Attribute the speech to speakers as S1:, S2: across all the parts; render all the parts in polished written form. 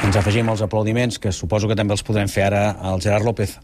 S1: Ens afegim als aplaudiments, que suposo que també els podrem fer ara al Gerard López.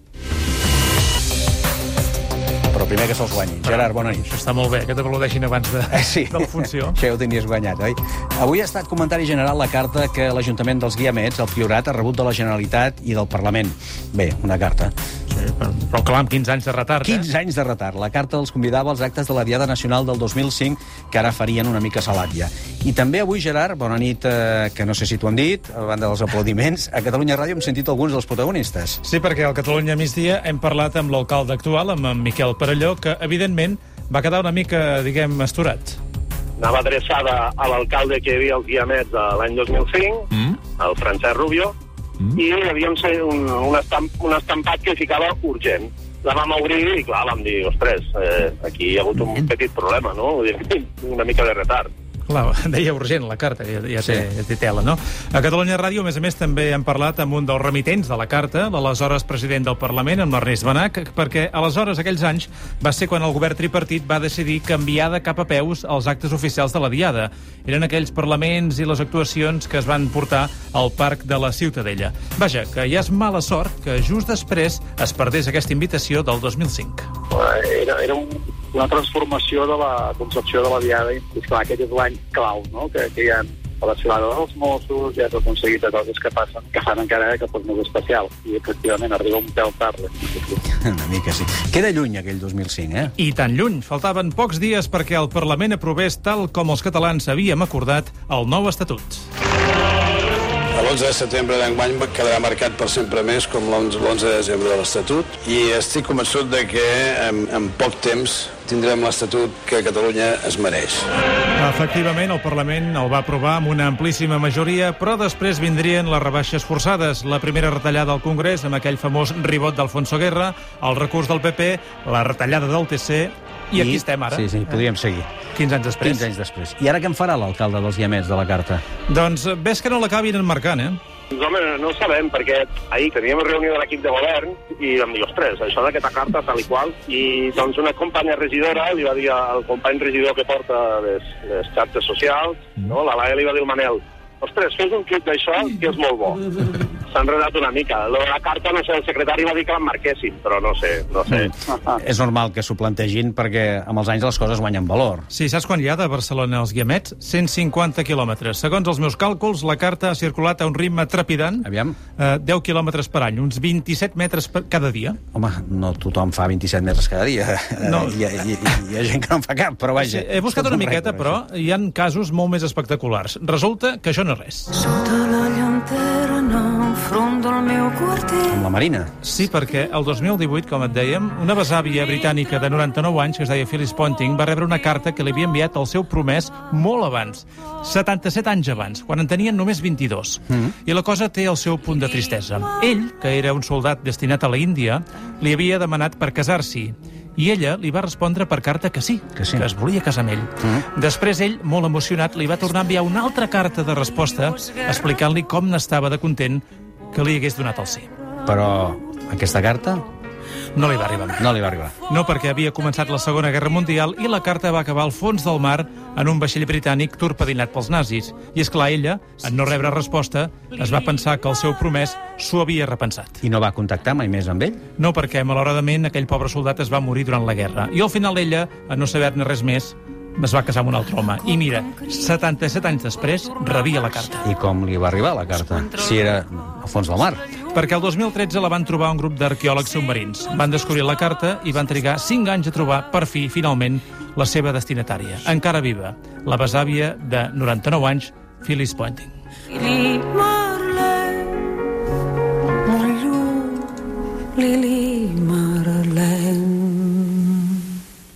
S1: Però primer que se'ls guanyi. Gerard, bona nit.
S2: Això està molt bé, que t'aplaudeixin abans de la funció.
S1: Això ja ho tenies guanyat, oi? Avui ha estat comentari general la carta que l'Ajuntament dels Guiamets, el Priorat, ha rebut de la Generalitat i del Parlament. Bé, una carta.
S2: Sí, però clar, amb 15 anys de retard.
S1: 15 anys de retard. La carta els convidava als actes de la Diada Nacional del 2005, que ara farien una mica salat ja. I també avui, Gerard, bona nit, que no sé si t'ho han dit, a banda dels aplaudiments, a Catalunya Ràdio hem sentit alguns dels protagonistes.
S2: Sí, perquè al Catalunya Migdia hem parlat amb l'alcalde actual, amb en Miquel Perelló, que evidentment va quedar una mica, diguem, asturat.
S3: Anava adreçada a l'alcalde que hi havia als Guiamets l'any 2005, el Francesc Rubio, i hi havia un estampat que ficava urgent. La vam obrir i, clar, vam dir, ostres, aquí hi ha hagut un petit problema, no? Una mica de retard.
S2: Clar, deia urgent la carta, ja té tela, no? A Catalunya Ràdio, a més, també hem parlat amb un dels remitents de la carta, l'aleshores president del Parlament, amb l'Ernest Benach, perquè aleshores, aquells anys, va ser quan el govern tripartit va decidir canviar de cap a peus els actes oficials de la Diada. Eren aquells parlaments i les actuacions que es van portar al Parc de la Ciutadella. Vaja, que ja és mala sort que just després es perdés aquesta invitació del 2005.
S4: Era una transformació de la concepció de la Diada, i clar, aquest és l'any clau, no? Que hi ha a la Ciutadella dels Mossos, ja tot un seguit de coses que passen, que fan encara que fos més especial, i efectivament arriba un pèl tard.
S1: Una mica, sí. Queda lluny aquell 2005, eh?
S2: I tan lluny. Faltaven pocs dies perquè el Parlament aprovés, tal com els catalans havíem acordat, el nou Estatut.
S5: L'11 de setembre d'enguany quedarà marcat per sempre més com l'11 de desembre de l'Estatut, i estic convençut de que en poc temps tindrem l'Estatut que Catalunya es mereix.
S2: Efectivament, el Parlament el va aprovar amb una amplíssima majoria, però després vindrien les rebaixes forçades, la primera retallada al Congrés amb aquell famós ribot d'Alfonso Guerra, el recurs del PP, la retallada del TC, i aquí estem ara.
S1: Sí, podríem seguir.
S2: 15 anys després.
S1: 15 anys després. I ara què en farà l'alcalde dels Guiamets de la carta?
S2: Doncs ves que no l'acabin enmarcant, eh?
S3: Home, no ho sabem, perquè ahir teníem reunió de l'equip de govern i vam dir, ostres, això d'aquesta carta tal i qual, i doncs una companya regidora li va dir al company regidor que porta les xarxes socials, no? La Laia li va dir al Manel, ostres, fes un clip d'això que és molt bo. S'ha enredat una mica. La carta, no sé, el secretari va dir que l'emmarquessin, però no sé.
S1: És normal que s'ho plantegin perquè amb els anys les coses guanyen valor.
S2: Sí, saps quan hi ha de Barcelona als Guiamets? 150 quilòmetres. Segons els meus càlculs, la carta ha circulat a un ritme trepidant.
S1: Aviam.
S2: 10 quilòmetres per any, uns 27 metres cada dia.
S1: Home, no tothom fa 27 metres cada dia.
S2: No.
S1: Hi ha gent que no en fa cap, però vaja.
S2: Sí, he buscat una miqueta, però hi ha casos molt més espectaculars. Resulta que això no és res.
S6: Sota la llantera en el front del meu quarter.
S1: Amb la Marina.
S2: Sí, perquè el 2018, com et dèiem, una besàvia britànica de 99 anys, que es deia Phyllis Ponting, va rebre una carta que li havia enviat el seu promès molt abans, 77 anys abans, quan en tenien només 22. I la cosa té el seu punt de tristesa. Ell, que era un soldat destinat a la Índia, li havia demanat per casar-s'hi. I ella li va respondre per carta que sí, que es volia casar amb ell. Després ell, molt emocionat, li va tornar a enviar una altra carta de resposta explicant-li com n'estava de content que li hagués donat el sí.
S1: Però aquesta carta
S2: no li va arribar.
S1: No li va arribar.
S2: No, perquè havia començat la Segona Guerra Mundial i la carta va acabar al fons del mar en un vaixell britànic torpedinat pels nazis. I, és clar, ella, en no rebre resposta, es va pensar que el seu promès s'ho havia repensat.
S1: I no va contactar mai més amb ell?
S2: No, perquè, malauradament, aquell pobre soldat es va morir durant la guerra. I al final ella, a no saber-ne res més, es va casar amb un altre home. I mira, 77 anys després, rebia la carta.
S1: I com li va arribar la carta? Si era al fons del mar.
S2: Perquè el 2013 la van trobar un grup d'arqueòlegs submarins. Van descobrir la carta i van trigar 5 anys a trobar, per fi, finalment, la seva destinatària. Encara viva, la besàvia de 99 anys, Phyllis Ponting.